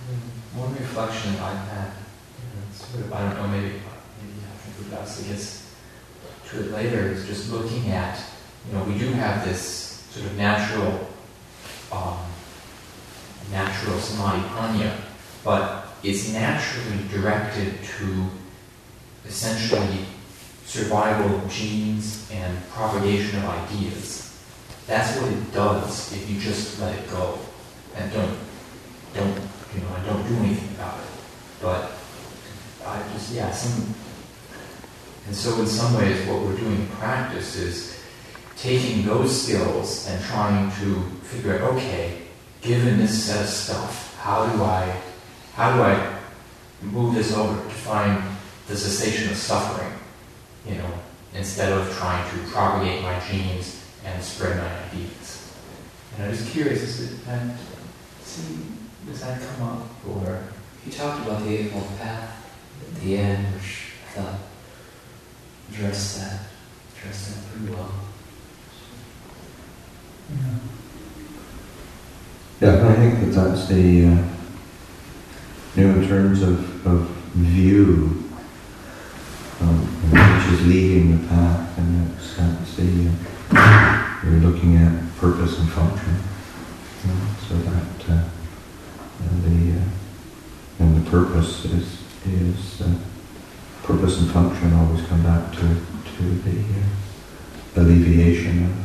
One reflection I've had, sort of, I don't know, maybe after Buddhas gets to it later, is just looking at, we do have this sort of natural samadhi panya, but it's naturally directed to essentially survival of genes and propagation of ideas. That's what it does if you just let it go and don't do anything about it. But and so in some ways what we're doing in practice is taking those skills and trying to figure out, okay, given this set of stuff, how do I move this over to find the cessation of suffering, instead of trying to propagate my genes and spread my ideas. And I'm just curious, does that come up? Or you talked about the Eightfold Path at the end, which I thought addressed that pretty well. Yeah, I think that's the in terms of view, which is leading the path, and that's the you're looking at purpose and function. So that the purpose is purpose and function always come back to the alleviation